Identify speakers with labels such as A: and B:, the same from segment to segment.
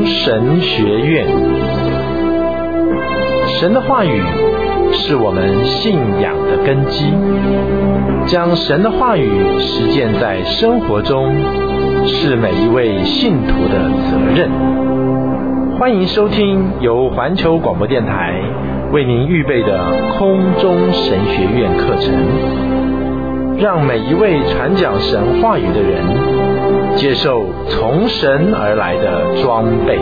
A: 神学院。神的话语是我们信仰的根基，将神的话语实践在生活中，是每一位信徒的责任。欢迎收听由环球广播电台为您预备的空中神学院课程，让每一位传讲神话语的人接受从神而来的装备。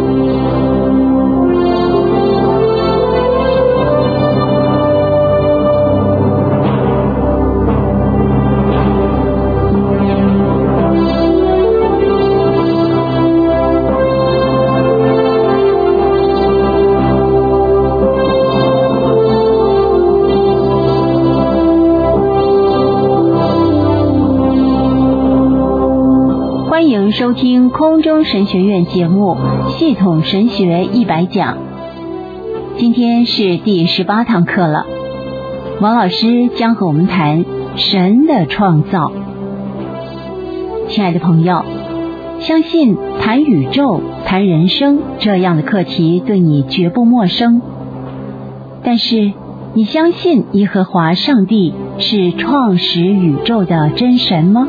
B: 收听空中神学院节目系统神学100讲，今天是第18堂课了。王老师将和我们谈神的创造。亲爱的朋友，相信谈宇宙、谈人生这样的课题对你绝不陌生，但是你相信耶和华上帝是创始宇宙的真神吗？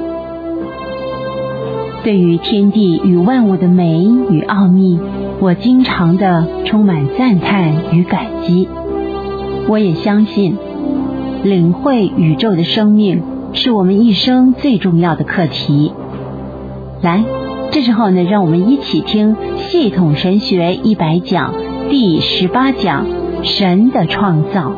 B: 对于天地与万物的美与奥秘，我经常的充满赞叹与感激。我也相信，领会宇宙的生命是我们一生最重要的课题。来，这时候呢，让我们一起听系统神学100讲第18讲神的创造。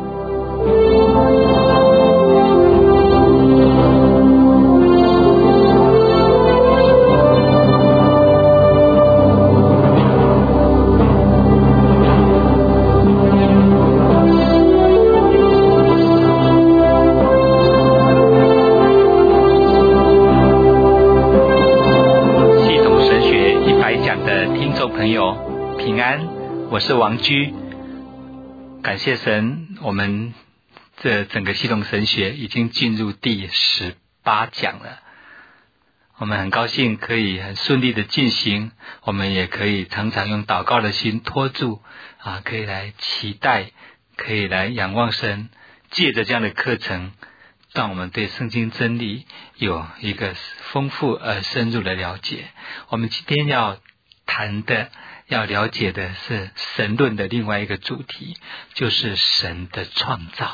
C: 我是王居，感谢神，我们这整个系统神学已经进入第18讲了。我们很高兴可以很顺利的进行，我们也可以常常用祷告的心托住可以来期待，可以来仰望神，借着这样的课程，让我们对圣经真理有一个丰富而深入的了解。我们今天要谈的要了解的是神论的另外一个主题，就是神的创造。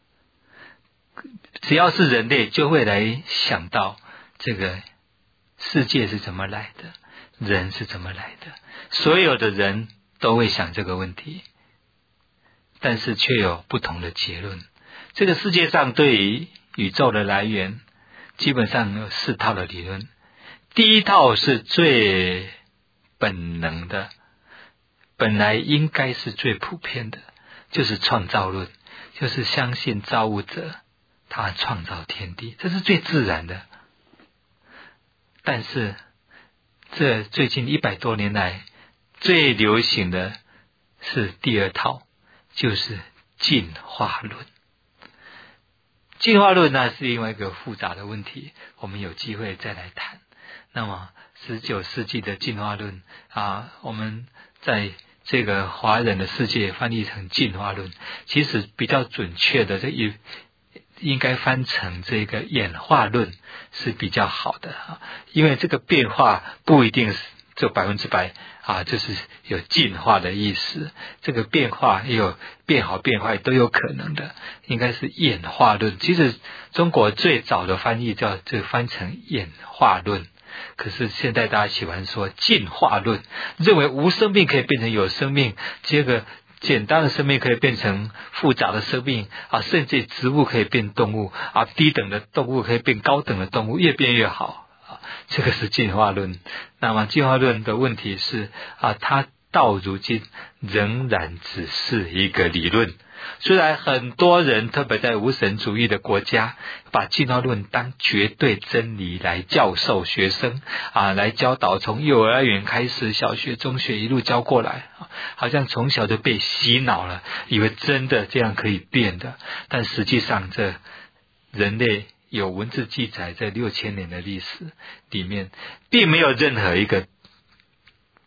C: 只要是人类就会来想到这个世界是怎么来的，人是怎么来的，所有的人都会想这个问题，但是却有不同的结论。这个世界上对于宇宙的来源基本上有4套的理论。第一套是最本能的，本来应该是最普遍的，就是创造论，就是相信造物者他创造天地，这是最自然的。但是这最近100多年来最流行的是第2套，就是进化论。进化论呢是另外一个复杂的问题，我们有机会再来谈。那么19世纪的进化论我们在这个华人的世界翻译成进化论，其实比较准确的应该翻成这个演化论是比较好的因为这个变化不一定是就100%就是有进化的意思，这个变化也有变好变坏都有可能的，应该是演化论。其实中国最早的翻译就翻成演化论，可是现在大家喜欢说进化论，认为无生命可以变成有生命，这个简单的生命可以变成复杂的生命甚至植物可以变动物低等的动物可以变高等的动物，越变越好这个是进化论。那么进化论的问题是它到如今仍然只是一个理论。虽然很多人特别在无神主义的国家把进化论当绝对真理来教授学生来教导，从幼儿园开始，小学中学一路教过来好像从小就被洗脑了，以为真的这样可以变的。但实际上这人类有文字记载，在6000年的历史里面并没有任何一个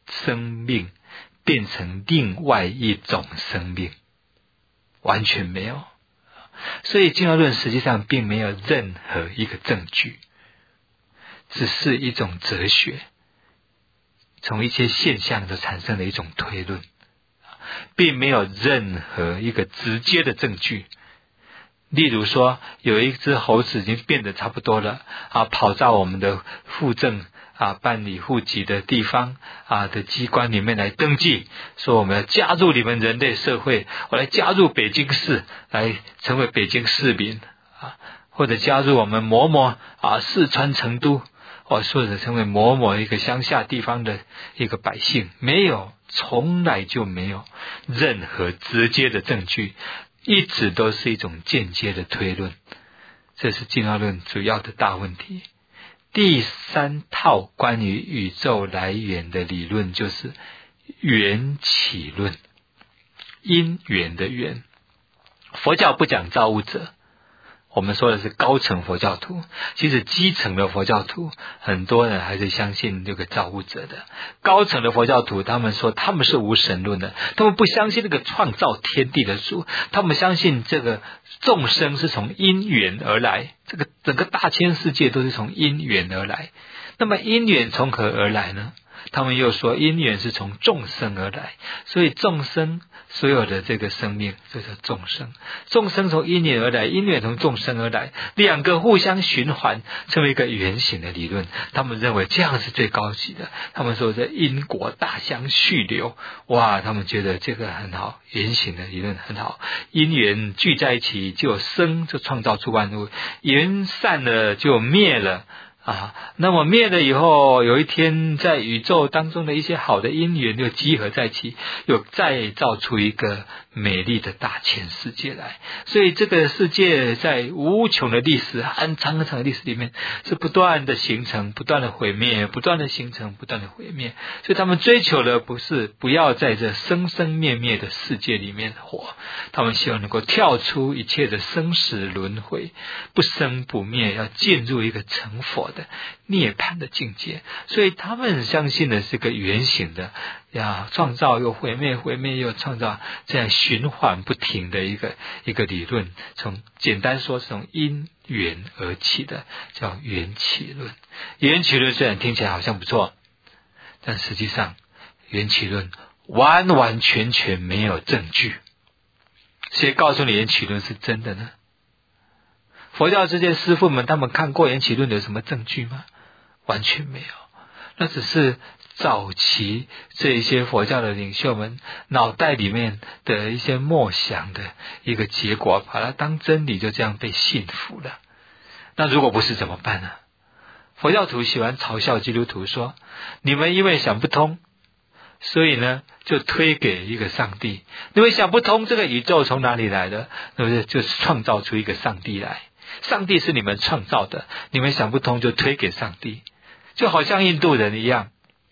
C: 生命变成另外一种生命，完全没有。所以进化论实际上并没有任何一个证据，只是一种哲学，从一些现象所产生的一种推论，并没有任何一个直接的证据。例如说，有一只猴子已经变得差不多了跑到我们的户政办理户籍的地方的机关里面来登记，说我们要加入你们人类社会，我来加入北京市，来成为北京市民或者加入我们某某四川成都或者成为某某一个乡下地方的一个百姓。没有，从来就没有任何直接的证据，一直都是一种间接的推论。这是进化论主要的大问题。第三套关于宇宙来源的理论就是缘起论，因缘的缘。佛教不讲造物者，我们说的是高层佛教徒，其实基层的佛教徒很多人还是相信这个造物者的。高层的佛教徒他们说他们是无神论的，他们不相信那个创造天地的主，他们相信这个众生是从因缘而来，这个整个大千世界都是从因缘而来。那么因缘从何而来呢？他们又说因缘是从众生而来，所以众生所有的这个生命就叫众生，众生从因缘而来，因缘从众生而来，两个互相循环，成为一个圆形的理论。他们认为这样是最高级的，他们说这因果大相续流，哇，他们觉得这个很好，圆形的理论很好，因缘聚在一起就有生，就创造出万物，缘散了就灭了那么灭了以后，有一天在宇宙当中的一些好的因缘又集合在一起，又再造出一个美丽的大千世界来。所以这个世界在无穷的历史，很长很长的历史里面，是不断的形成，不断的毁灭，不断的形成，不断的毁灭。所以他们追求的不要在这生生灭灭的世界里面活，他们希望能够跳出一切的生死轮回，不生不灭，要进入一个成佛的涅槃的境界。所以他们相信的是个圆形的创造又毁灭，毁灭又创造，这样循环不停的一个理论。从简单说是从因缘而起的，叫缘起论。缘起论虽然听起来好像不错，但实际上缘起论完完全全没有证据。谁告诉你缘起论是真的呢？佛教这些师父们他们看过缘起论有什么证据吗？完全没有，那只是早期这一些佛教的领袖们脑袋里面的一些默想的一个结果，把它当真理，就这样被信服了。那如果不是怎么办呢？佛教徒喜欢嘲笑基督徒说，你们因为想不通，所以呢就推给一个上帝。你们想不通这个宇宙从哪里来的，对不对？就是创造出一个上帝来，上帝是你们创造的，你们想不通就推给上帝。就好像印度人一样，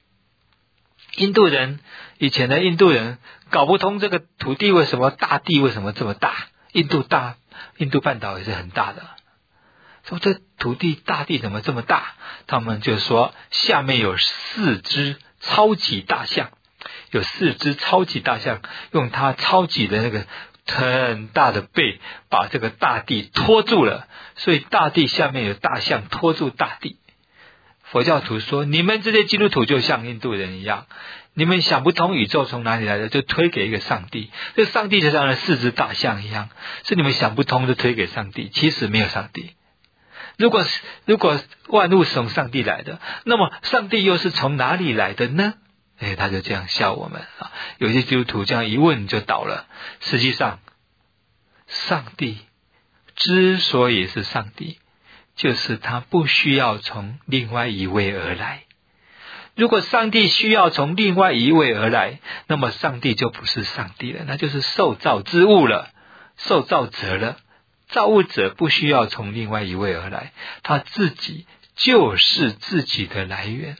C: 以前的印度人搞不通这个土地为什么，大地为什么这么大，印度半岛也是很大的，说这土地大地怎么这么大，他们就说下面有4只超级大象，用它超级的那个很大的背把这个大地拖住了，所以大地下面有大象拖住大地。佛教徒说，你们这些基督徒就像印度人一样，你们想不通宇宙从哪里来的，就推给一个上帝，这上帝就像那4只大象一样，是你们想不通就推给上帝，其实没有上帝。如果万物是从上帝来的，那么上帝又是从哪里来的呢？他就这样笑我们有些基督徒这样一问就倒了。实际上上帝之所以是上帝，就是他不需要从另外一位而来。如果上帝需要从另外一位而来，那么上帝就不是上帝了，那就是受造之物了，受造者了。造物者不需要从另外一位而来，他自己就是自己的来源。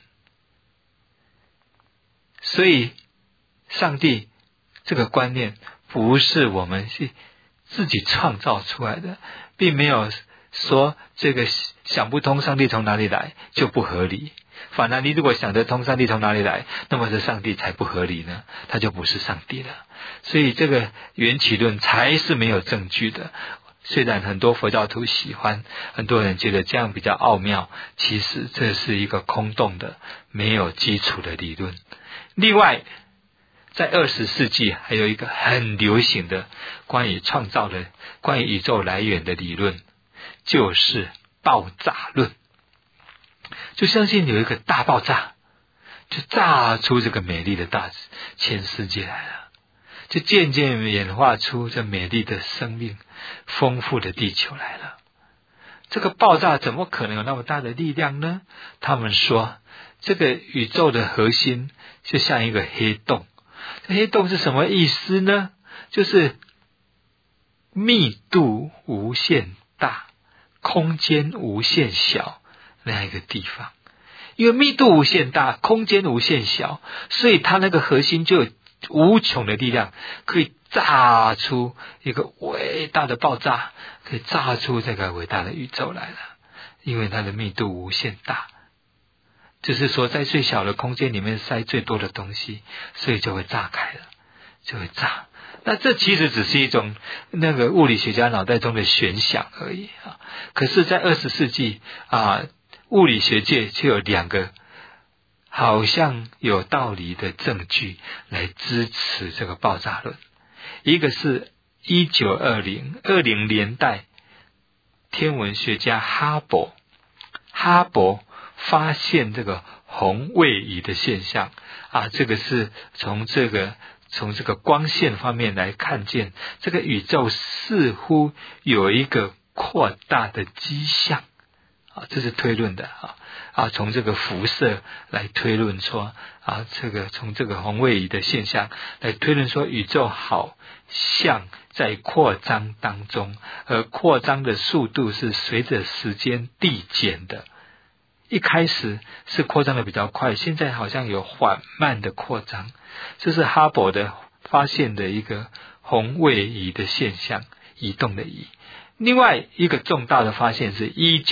C: 所以上帝这个观念不是我们是自己创造出来的，并没有说这个想不通上帝从哪里来就不合理。 反而你如果想得通上帝从哪里来，那么这上帝才不合理呢，他就不是上帝了。所以这个缘起论才是没有证据的。虽然很多佛教徒喜欢，很多人觉得这样比较奥妙，其实这是一个空洞的没有基础的理论。另外在20世纪还有一个很流行的关于创造的关于宇宙来源的理论，就是爆炸论。就相信有一个大爆炸，就炸出这个美丽的大千世界来了，就渐渐演化出这美丽的生命丰富的地球来了。这个爆炸怎么可能有那么大的力量呢？他们说这个宇宙的核心就像一个黑洞。这黑洞是什么意思呢？就是密度无限大，空间无限小那样一个地方。因为密度无限大，空间无限小，所以它那个核心就有无穷的力量，可以炸出一个伟大的爆炸，可以炸出这个伟大的宇宙来了。因为它的密度无限大，就是说在最小的空间里面塞最多的东西，所以就会炸开了，就会炸。那这其实只是一种那个物理学家脑袋中的玄想而已啊。可是在20世纪物理学界却有2个好像有道理的证据来支持这个爆炸论。一个是1920年代天文学家哈勃发现这个红位移的现象这个是从这个光线方面来看见，这个宇宙似乎有一个扩大的迹象这是推论的从这个辐射来推论说这个从这个红位移的现象来推论说宇宙好像在扩张当中，而扩张的速度是随着时间递减的。一开始是扩张的比较快，现在好像有缓慢的扩张，这是哈勃的发现的一个红位移的现象，移动的移。另外一个重大的发现是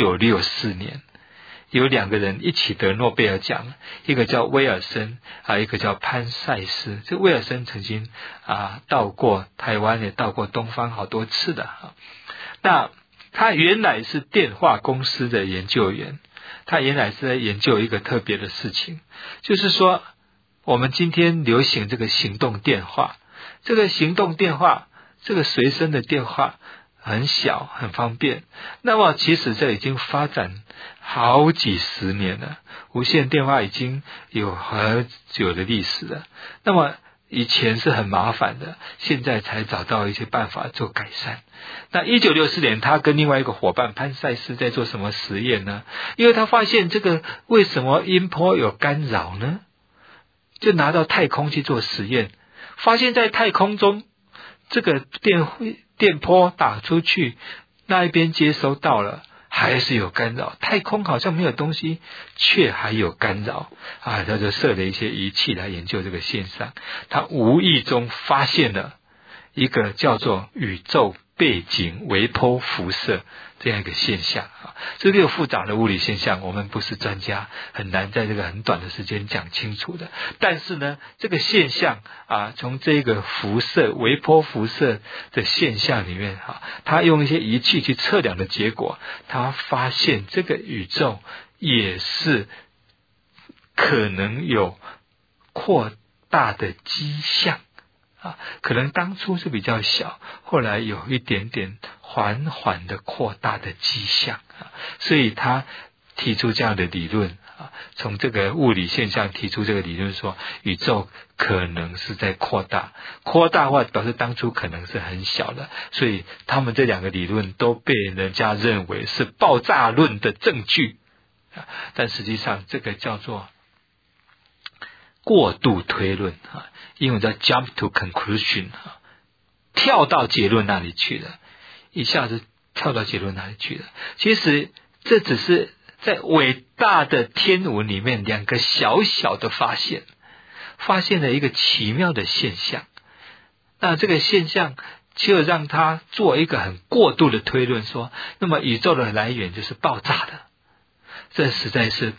C: 1964年有2个人一起得诺贝尔奖，一个叫威尔森一个叫潘塞斯。这威尔森曾经到过台湾，也到过东方好多次的那他原来是电话公司的研究员，他原来是在研究一个特别的事情，就是说我们今天流行这个行动电话，这个行动电话这个随身的电话很小很方便，那么其实这已经发展好几十年了，无线电话已经有很久的历史了。那么以前是很麻烦的，现在才找到一些办法做改善。那1964年他跟另外一个伙伴潘塞斯在做什么实验呢？因为他发现这个为什么音波有干扰呢？就拿到太空去做实验，发现在太空中这个电波打出去，那一边接收到了还是有干扰，太空好像没有东西，却还有干扰他就设了一些仪器来研究这个现象。他无意中发现了一个叫做宇宙背景微波辐射这样一个现象这个复杂的物理现象我们不是专家，很难在这个很短的时间讲清楚的。但是呢，这个现象从这个辐射微波辐射的现象里面他用一些仪器去测量的结果，他发现这个宇宙也是可能有扩大的迹象可能当初是比较小，后来有一点点缓缓的扩大的迹象所以他提出这样的理论从这个物理现象提出这个理论说宇宙可能是在扩大的话表示当初可能是很小的，所以他们这2个理论都被人家认为是爆炸论的证据但实际上这个叫做过度推论英文叫 jump to conclusion 跳到结论那里去了，一下子跳到结论那里去了。其实这只是在伟大的天文里面2个小小的发现了一个奇妙的现象，那这个现象就让他做一个很过度的推论说，那么宇宙的来源就是爆炸的。这实在是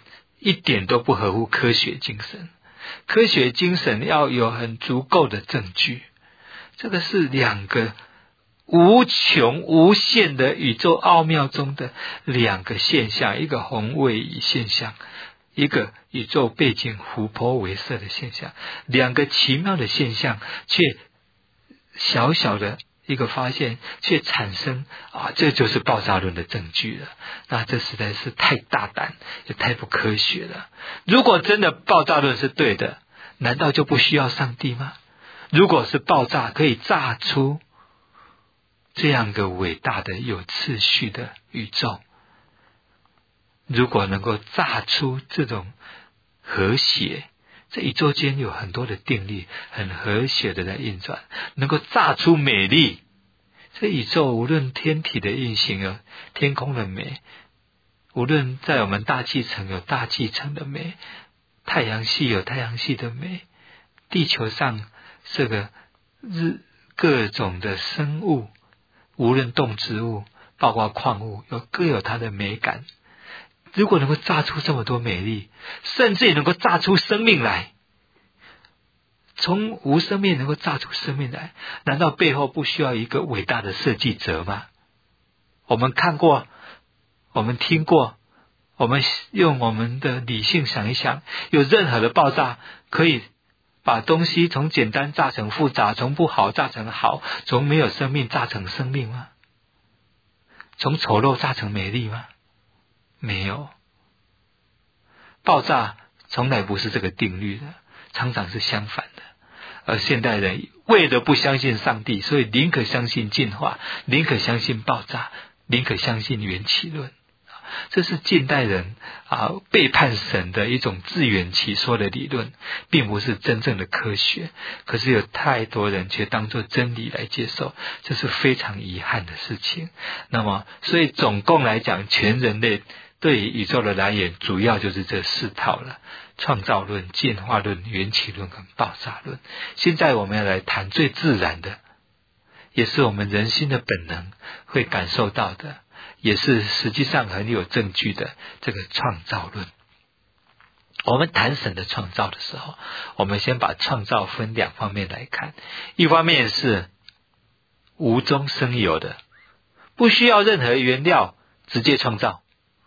C: 一点都不合乎科学精神。科学精神要有很足够的证据，这个是两个无穷无限的宇宙奥妙中的两个现象，一个红位移现象，一个宇宙背景琥珀为色的现象，两个奇妙的现象，却小小的一个发现却产生这就是爆炸论的证据了。那这实在是太大胆也太不科学了。如果真的爆炸论是对的，难道就不需要上帝吗？如果是爆炸可以炸出这样个伟大的有次序的宇宙，如果能够炸出这种和谐，这宇宙间有很多的定律很和谐的在运转，能够炸出美丽，这宇宙无论天体的运行有天空的美，无论在我们大气层有大气层的美，太阳系有太阳系的美，地球上这个各种的生物，无论动植物包括矿物各有它的美感。如果能够炸出这么多美丽，甚至也能够炸出生命来，从无生命能够炸出生命来，难道背后不需要一个伟大的设计者吗？我们看过，我们听过，我们用我们的理性想一想，有任何的爆炸可以把东西从简单炸成复杂，从不好炸成好，从没有生命炸成生命吗？从丑陋炸成美丽吗？没有。爆炸从来不是这个定律的，常常是相反的。而现代人为了不相信上帝，所以宁可相信进化，宁可相信爆炸，宁可相信缘起论。这是近代人背叛神的一种自圆其说的理论，并不是真正的科学。可是有太多人却当作真理来接受，这是非常遗憾的事情。那么所以总共来讲，全人类对于宇宙的来源主要就是这4套了：创造论、进化论、缘起论跟爆炸论。现在我们要来谈最自然的，也是我们人心的本能会感受到的，也是实际上很有证据的这个创造论。我们谈神的创造的时候，我们先把创造分2方面来看。一方面是无中生有的，不需要任何原料直接创造，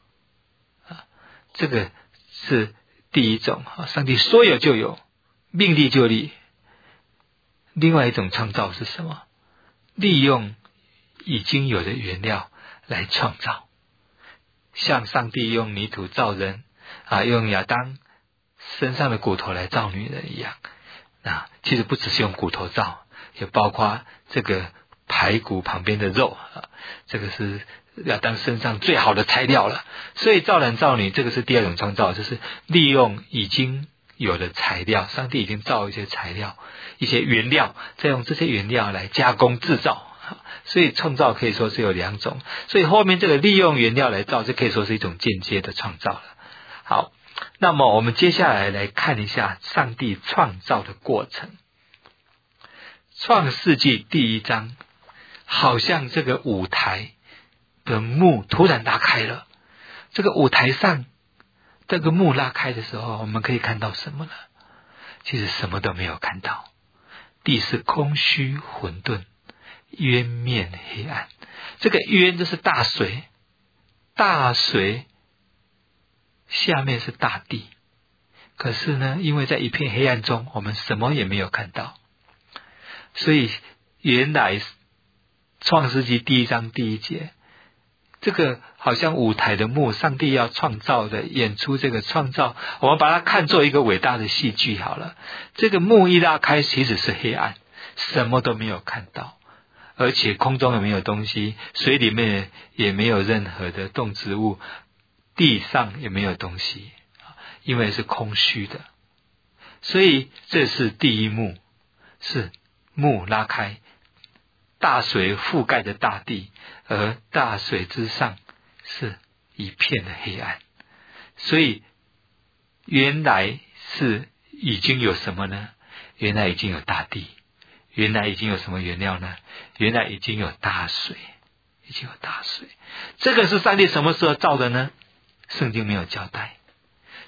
C: 这个是第一种，上帝说有就有，命立就立。另外一种创造是什么？利用已经有的原料来创造，像上帝用泥土造人，用亚当身上的骨头来造女人一样。其实不只是用骨头造，也包括这个排骨旁边的肉，这个是亚当身上最好的材料了。所以造男造女，这个是第2种创造，就是利用已经有的材料，上帝已经造一些材料，一些原料，再用这些原料来加工制造。所以创造可以说是有2种，所以后面这个利用原料来造，这可以说是一种间接的创造了。好，那么我们接下来来看一下上帝创造的过程。创世纪第1章，好像这个舞台的幕突然拉开了。这个舞台上这个幕拉开的时候，我们可以看到什么呢？其实什么都没有看到，地是空虚混沌，渊面黑暗。这个渊就是大水，大水下面是大地。可是呢，因为在一片黑暗中，我们什么也没有看到。所以原来创世纪第1章第1节，这个好像舞台的幕，上帝要创造的演出这个创造，我们把它看作一个伟大的戏剧好了。这个幕一拉开，其实是黑暗，什么都没有看到，而且空中也没有东西，水里面也没有任何的动植物，地上也没有东西，因为是空虚的。所以这是第一幕，是幕拉开，大水覆盖着大地，而大水之上是一片的黑暗。所以原来是已经有什么呢？原来已经有大地。原来已经有什么原料呢？原来已经有大水，已经有大水。这个是上帝什么时候造的呢？圣经没有交代。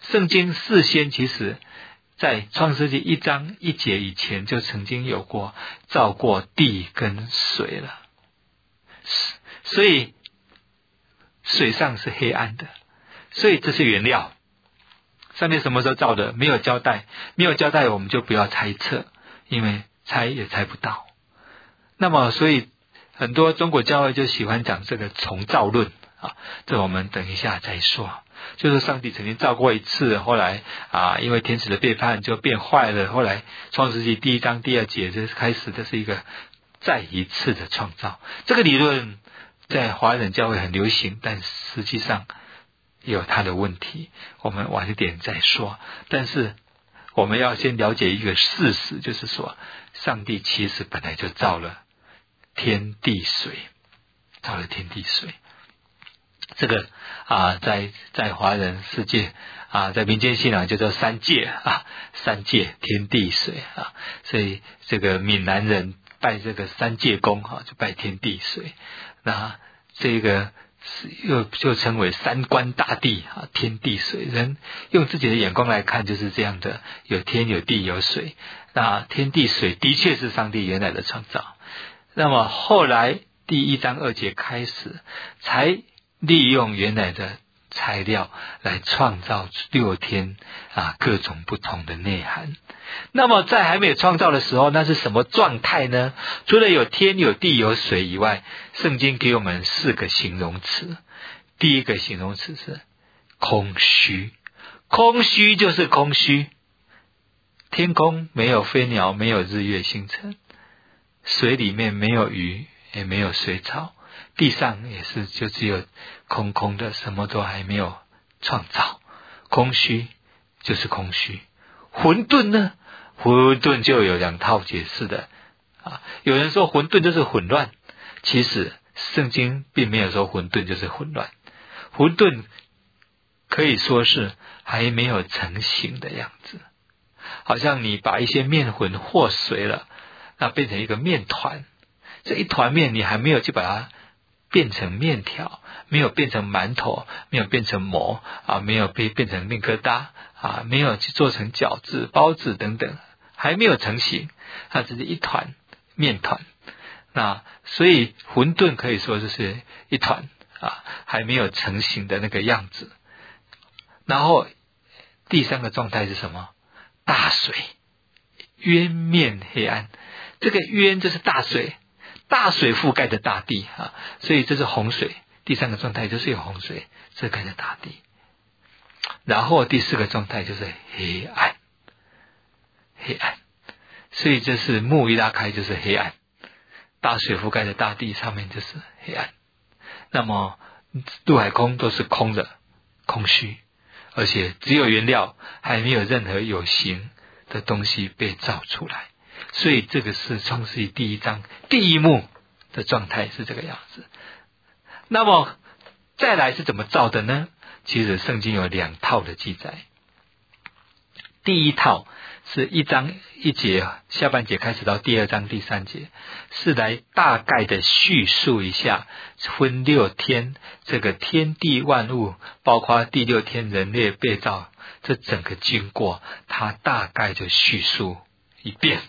C: 圣经事先其实在创世纪1章1节以前就曾经有过造过地跟水了，所以水上是黑暗的，所以这是原料。上帝什么时候造的？没有交代，没有交代我们就不要猜测，因为猜也猜不到。那么所以很多中国教会就喜欢讲这个重造论啊，这我们等一下再说。就是上帝曾经造过一次，后来因为天使的背叛就变坏了，后来创世纪1章2节就开始，这是一个再一次的创造。这个理论在华人教会很流行，但实际上有它的问题，我们晚一点再说。但是我们要先了解一个事实，就是说上帝其实本来就造了天地水，造了天地水。这个在华人世界在民间信仰就叫三界三界天地水所以这个闽南人拜这个三界公就拜天地水，那这个又就称为三观大地天地水。人用自己的眼光来看就是这样的，有天有地有水，那天地水的确是上帝原来的创造。那么后来第1章2节开始才利用原来的材料来创造6天各种不同的内涵。那么在还没有创造的时候，那是什么状态呢？除了有天有地有水以外，圣经给我们4个形容词。第一个形容词是空虚，空虚就是空虚，天空没有飞鸟，没有日月星辰，水里面没有鱼，也没有水草，地上也是就只有空空的，什么都还没有创造。空虚就是空虚。混沌呢？混沌就有2套解释的有人说混沌就是混乱，其实圣经并没有说混沌就是混乱。混沌可以说是还没有成型的样子，好像你把一些面粉和水了，那变成一个面团，这一团面你还没有去把它变成面条，没有变成馒头，没有变成馍没有变成面疙瘩没有去做成饺子包子等等，还没有成型，它只是一团面团。那所以混沌可以说就是一团还没有成型的那个样子。然后第3个状态是什么？大水，渊面黑暗。这个渊就是大水，大水覆盖着大地所以这是洪水。第3个状态就是有洪水遮盖着大地。然后第4个状态就是黑暗，黑暗。所以这是幕一拉开就是黑暗，大水覆盖着大地，上面就是黑暗。那么陆海空都是空的，空虚，而且只有原料，还没有任何有形的东西被造出来。所以这个是创世记第1章第一幕的状态是这个样子。那么再来是怎么造的呢？其实圣经有2套的记载。第一套是1章1节下半节开始到第2章第3节，是来大概的叙述一下分6天这个天地万物，包括第6天人类被造这整个经过，它大概就叙述一遍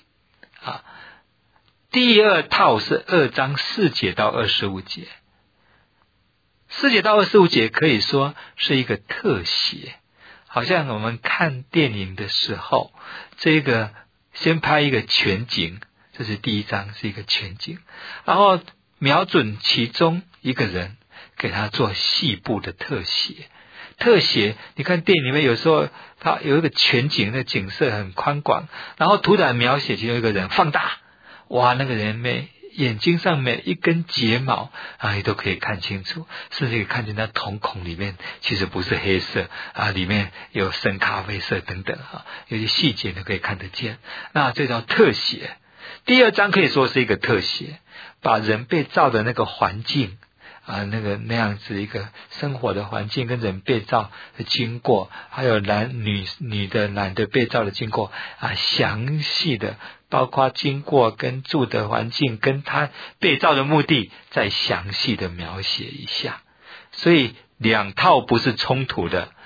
C: 第2套是2章4节到25节。4节到25节可以说是一个特写，好像我们看电影的时候，这个先拍一个全景，这是第1章是一个全景，然后瞄准其中一个人，给他做细部的特写。特写你看电影里面有时候它有一个全景的景色很宽广，然后突然描写其中一个人放大，哇，那个人眼睛上每一根睫毛你都可以看清楚，甚至可以看见他瞳孔里面其实不是黑色里面有深咖啡色等等有些细节都可以看得见。那这叫特写。第2章可以说是一个特写，把人被造的那个环境那样子一个生活的环境跟人被造的经过，还有女的被造的经过详细的包括经过跟住的环境跟他被造的目的再详细的描写一下。所以2套不是冲突的，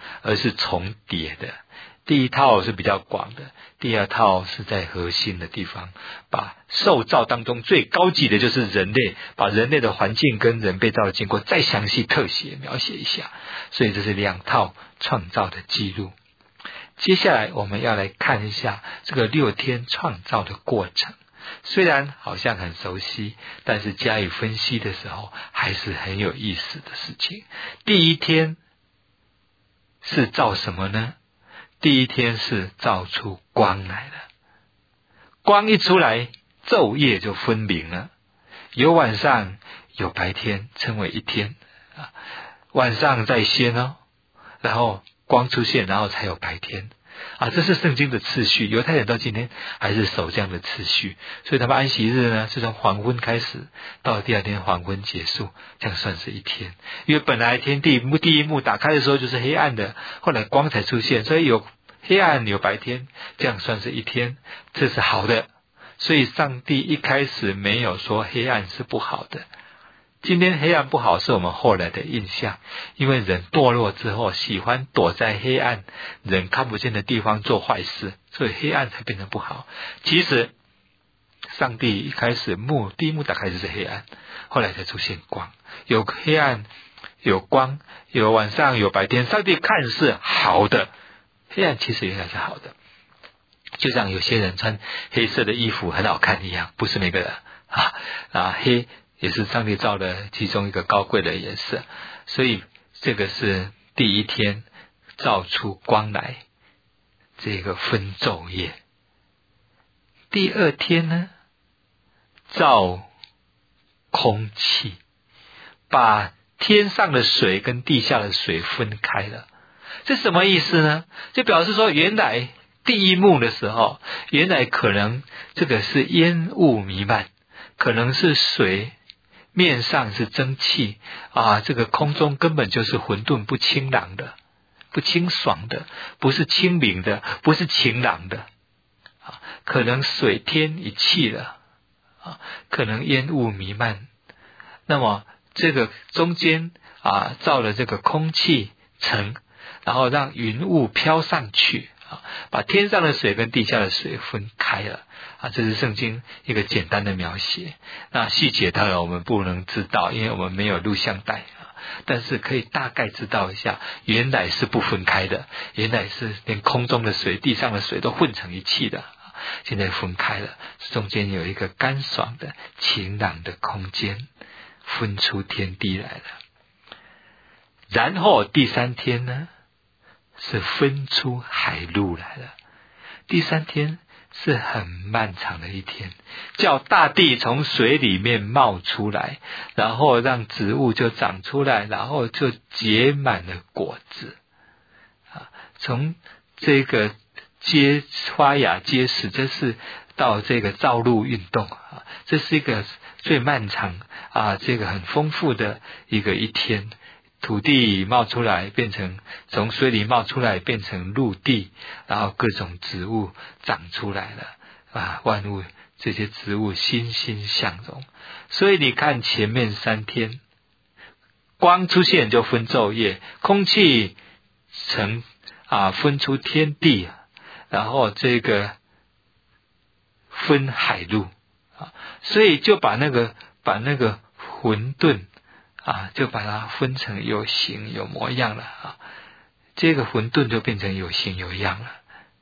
C: 而是重叠的。第一套是比较广的，第二套是在核心的地方，把受造当中最高级的就是人类，把人类的环境跟人被造的经过再详细特写描写一下，所以这是2套创造的记录。接下来我们要来看一下这个6天创造的过程，虽然好像很熟悉，但是加以分析的时候还是很有意思的事情。第一天是造什么呢？第一天是造出光来了，光一出来，昼夜就分明了，有晚上有白天，称为一天晚上在先然后光出现，然后才有白天这是圣经的次序，犹太人到今天还是守这样的次序，所以他们安息日呢是从黄昏开始，到第2天黄昏结束，这样算是一天。因为本来天地第一幕打开的时候就是黑暗的，后来光才出现，所以有黑暗有白天，这样算是一天，这是好的。所以上帝一开始没有说黑暗是不好的，今天黑暗不好是我们后来的印象，因为人堕落之后喜欢躲在黑暗人看不见的地方做坏事，所以黑暗才变成不好。其实上帝一开始第一幕打开就是黑暗，后来才出现光，有黑暗有光，有晚上有白天，上帝看是好的，黑暗其实原来是好的。就像有些人穿黑色的衣服很好看一样，不是每个人黑也是上帝造的其中一个高贵的颜色。所以这个是第一天造出光来，这个分昼夜。第2天呢，造空气，把天上的水跟地下的水分开了。这什么意思呢？就表示说原来第一幕的时候，原来可能这个是烟雾弥漫，可能是水面上是蒸汽这个空中根本就是混沌不清朗的，不清爽的，不是清明的，不是晴朗的可能水天一气了可能烟雾弥漫。那么这个中间造了这个空气层，然后让云雾飘上去把天上的水跟地下的水分开了这是圣经一个简单的描写。那细节当然我们不能知道，因为我们没有录像带但是可以大概知道一下，原来是不分开的，原来是连空中的水地上的水都混成一气的，现在分开了，中间有一个干爽的晴朗的空间，分出天地来了。然后第3天呢，是分出海陆来了。第3天是很漫长的一天，叫大地从水里面冒出来，然后让植物就长出来，然后就结满了果子从这个发芽结实，这是到这个造陆运动这是一个最漫长这个很丰富的一天。土地冒出来变成，从水里冒出来变成陆地，然后各种植物长出来了万物这些植物欣欣向荣。所以你看前面3天光出现就分昼夜，空气层分出天地，然后这个分海陆所以就把那个混沌就把它分成有形有模样了这个混沌就变成有形有样了。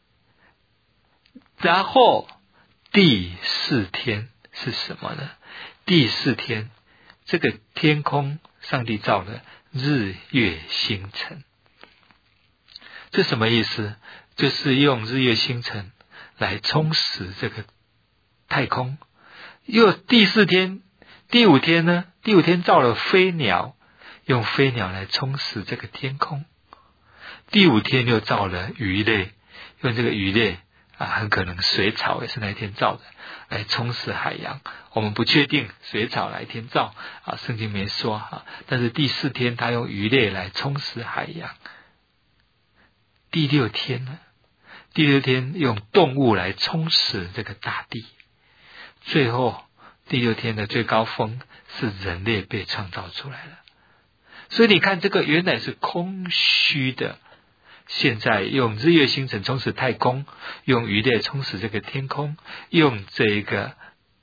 C: 然后第4天是什么呢？第4天这个天空上帝造了日月星辰。这什么意思？就是用日月星辰来充实这个太空。又第4天第5天呢？第5天造了飞鸟，用飞鸟来充实这个天空。第5天又造了鱼类，用这个鱼类很可能水草也是那一天造的，来充实海洋。我们不确定水草哪一天造圣经没说但是第4天他用鱼类来充实海洋。第6天呢？第6天用动物来充实这个大地。最后第6天的最高峰是人类被创造出来了。所以你看这个原来是空虚的现在用日月星辰充实太空，用鱼类充实这个天空，用这个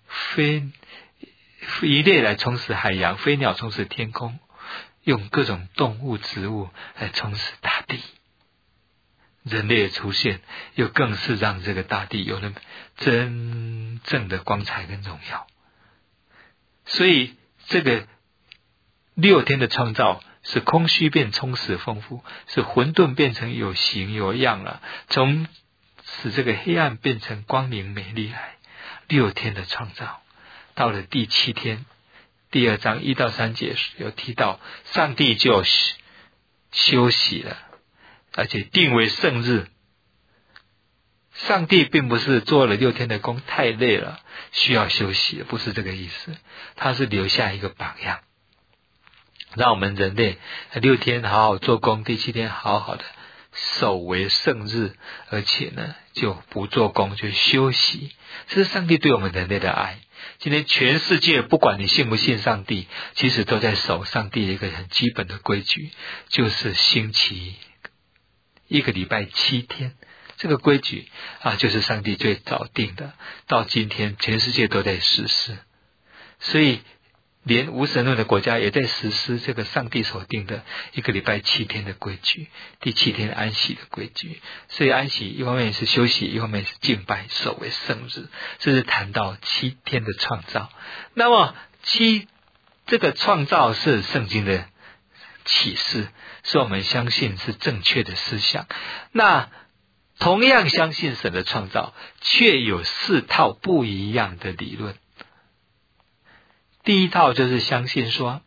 C: 鱼类来充实海洋，飞鸟充实天空，用各种动物植物来充实大地。人类的出现又更是让这个大地有了真正的光彩跟荣耀。所以这个6天的创造使空虚变充实丰富，使混沌变成有形有样了，从使这个黑暗变成光明美丽来。6天的创造，到了第7天第2章1到3节有提到，上帝就休息了，而且定为圣日。上帝并不是做了6天的工太累了需要休息，不是这个意思，他是留下一个榜样，让我们人类6天好好做工，第7天好好的守为圣日，而且呢就不做工就休息。这是上帝对我们人类的爱。今天全世界不管你信不信上帝，其实都在守上帝的一个很基本的规矩，就是星期1个礼拜7天。这个规矩就是上帝最早定的，到今天全世界都在实施。所以连无神论的国家也在实施这个上帝所定的1个礼拜7天的规矩，第7天安息的规矩。所以安息一方面是休息，一方面是敬拜，守为圣日。这是谈到7天的创造。那么这个创造是圣经的启示，是我们相信是正确的思想。那同样相信神的创造，却有4套不一样的理论。第一套就是相信说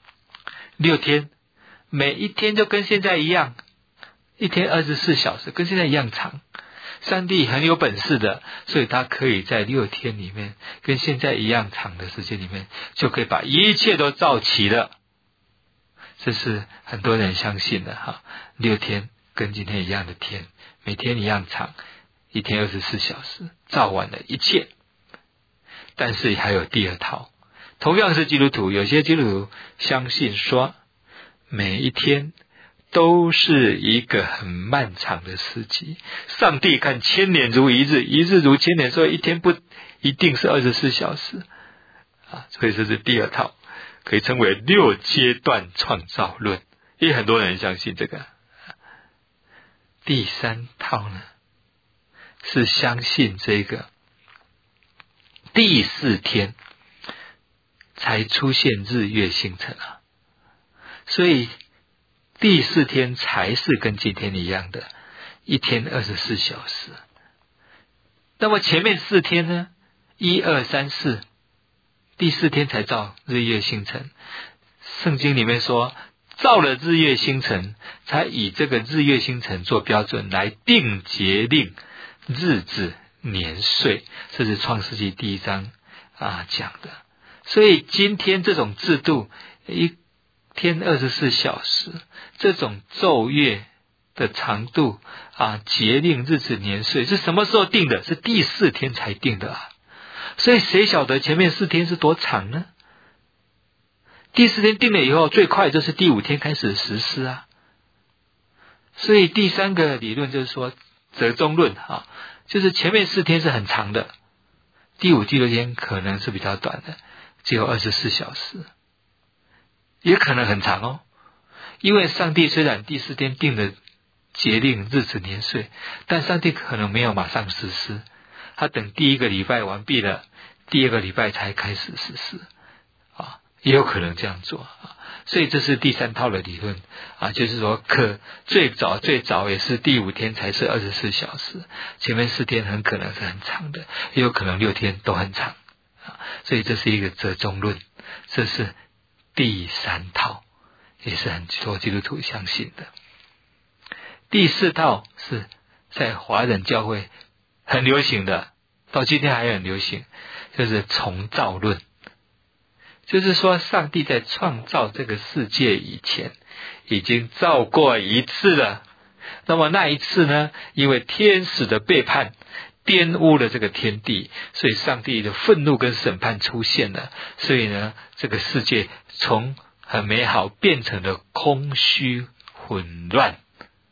C: 6天每一天就跟现在一样，一天24小时跟现在一样长。上帝很有本事的，所以他可以在6天里面跟现在一样长的时间里面，就可以把一切都造齐了。这是很多人相信的6天跟今天一样的天，每天一样长，一天24小时，造完了一切。但是还有第2套，同样是基督徒，有些基督徒相信说每一天都是一个很漫长的时期，上帝看1000年如一日，一日如1000年，所以一天不一定是24小时所以这是第2套，可以称为6阶段创造论，也很多人相信这个。第3套呢，是相信这个第4天才出现日月星辰所以第4天才是跟今天一样的一天24小时。那么前面4天呢，1、2、3、4，第4天才造日月星辰。圣经里面说造了日月星辰，才以这个日月星辰做标准来定节令、日子、年岁。这是创世纪第1章讲的。所以今天这种制度，一天24小时，这种昼夜的长度节令、日子、年岁是什么时候定的？是第4天才定的所以谁晓得前面4天是多长呢？第4天定了以后，最快就是第5天开始实施所以第3个理论就是说折中论就是前面4天是很长的，第5、第6天可能是比较短的，只有24小时，也可能很长因为上帝虽然第4天定的节令、日子、年岁，但上帝可能没有马上实施，他等第1个礼拜完毕了，第2个礼拜才开始实施也有可能这样做所以这是第3套的理论就是说最早也是第5天才是24小时，前面4天很可能是很长的，也有可能6天都很长所以这是一个折中论，这是第3套，也是很多基督徒相信的。第4套是在华人教会很流行的，到今天还很流行，就是重造论。就是说上帝在创造这个世界以前已经造过一次了，那么那一次呢，因为天使的背叛玷污了这个天地，所以上帝的愤怒跟审判出现了，所以呢这个世界从很美好变成了空虚混乱，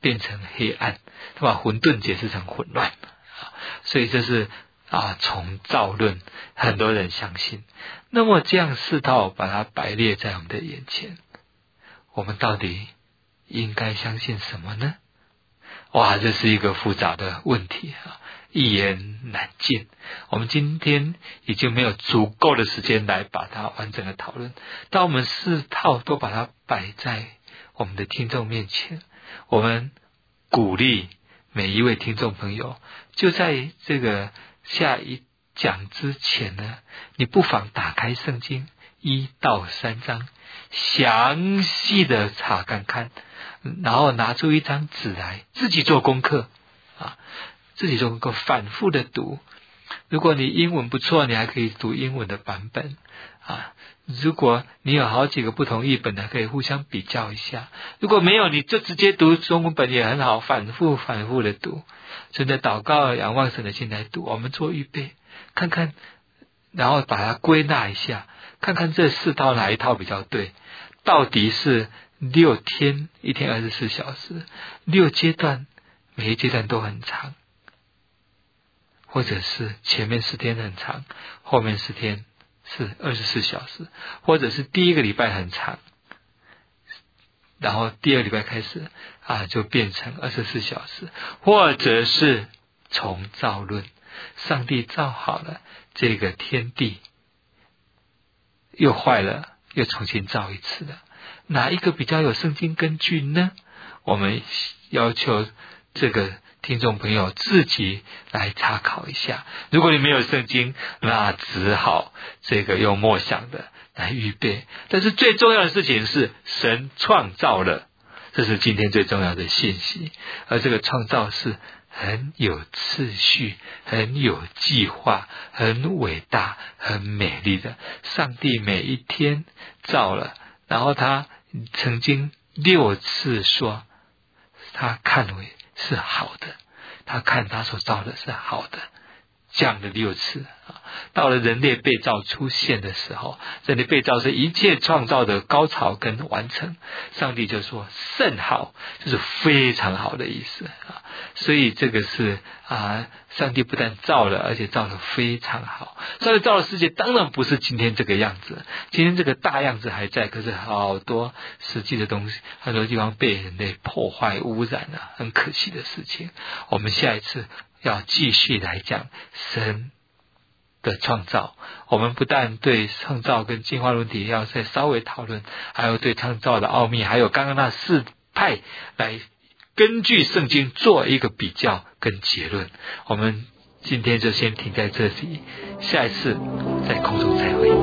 C: 变成黑暗，他把混沌解释成混乱，所以这是重造论，很多人相信。那么这样四套把它摆列在我们的眼前，我们到底应该相信什么呢？哇，这是一个复杂的问题一言难尽。我们今天已经没有足够的时间来把它完整的讨论。当我们四套都把它摆在我们的听众面前，我们鼓励每一位听众朋友，就在这个下一讲之前呢，你不妨打开圣经1到3章，详细的查看看，然后拿出一张纸来自己做功课自己做功课，反复的读。如果你英文不错，你还可以读英文的版本如果你有好几个不同译本的，可以互相比较一下。如果没有，你就直接读中文本也很好，反复的读。真的祷告，仰望神的心来读。我们做预备，看看，然后把它归纳一下，看看这四套哪一套比较对。到底是6天，1天24小时，6阶段，每一阶段都很长，或者是前面4天很长，后面4天是24小时，或者是第一个礼拜很长，然后第二礼拜开始就变成24小时，或者是重造论，上帝造好了这个天地，又坏了，又重新造一次了。哪一个比较有圣经根据呢？我们要求这个听众朋友自己来查考一下。如果你没有圣经，那只好这个用默想的来预备。但是最重要的事情是神创造了，这是今天最重要的信息。而这个创造是很有次序，很有计划，很伟大，很美丽的。上帝每一天造了，然后他曾经6次说他看为是好的，他看他所造的是好的，讲了6次到了人类被造出现的时候，人类被造是一切创造的高潮跟完成，上帝就说甚好，就是非常好的意思所以这个是上帝不但造了，而且造得非常好。上帝造的世界当然不是今天这个样子，今天这个大样子还在，可是好多实际的东西，很多地方被人类破坏污染很可惜的事情。我们下一次要继续来讲神的创造。我们不但对创造跟进化论题要再稍微讨论，还有对创造的奥秘，还有刚刚那4派来根据圣经做一个比较跟结论。我们今天就先停在这里，下一次在空中再会。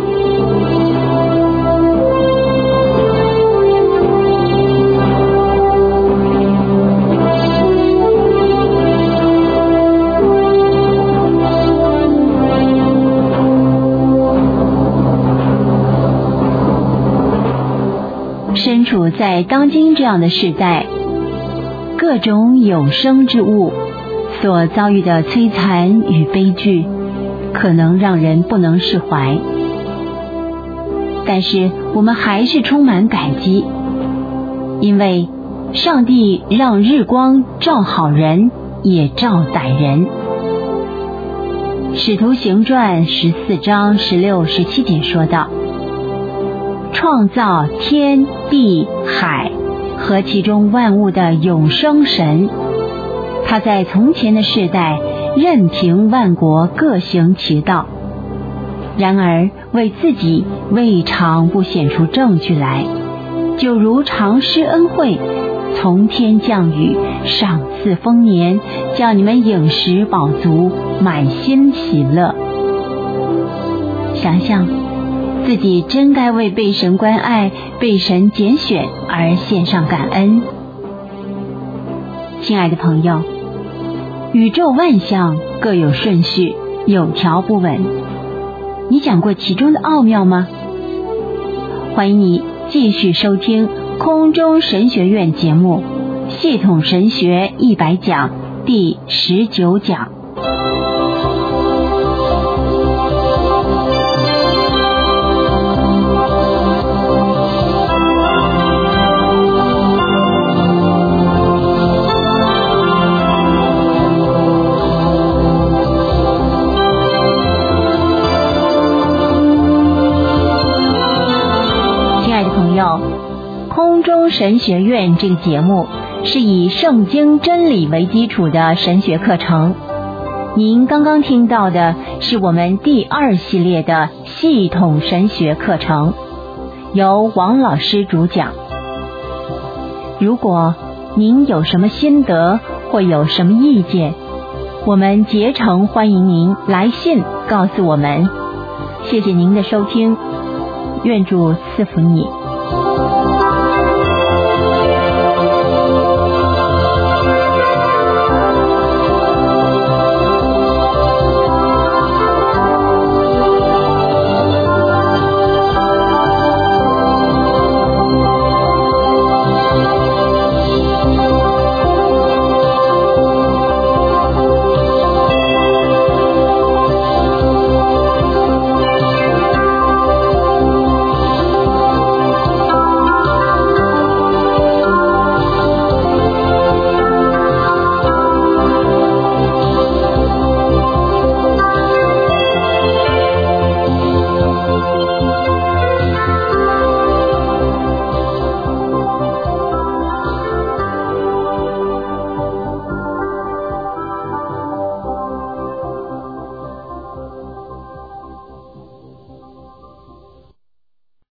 B: 身处在当今这样的时代，各种有生之物所遭遇的摧残与悲剧，可能让人不能释怀。但是我们还是充满感激，因为上帝让日光照好人，也照歹人。使徒行传14章16、17节说道：创造天地海和其中万物的永生神，他在从前的世代任凭万国各行其道，然而为自己未尝不显出证据来，就如常施恩惠，从天降雨，赏赐丰年，叫你们饮食饱足，满心喜乐。想想自己真该为被神关爱、被神拣选而献上感恩。亲爱的朋友，宇宙万象各有顺序，有条不紊，你讲过其中的奥妙吗？欢迎你继续收听空中神学院节目《系统神学100讲》第19讲。 空中神学院这个节目是以圣经真理为基础的神学课程。您刚刚听到的是我们第2系列的系统神学课程，由王老师主讲。如果您有什么心得或有什么意见，我们竭诚欢迎您来信告诉我们。谢谢您的收听，愿主赐福你。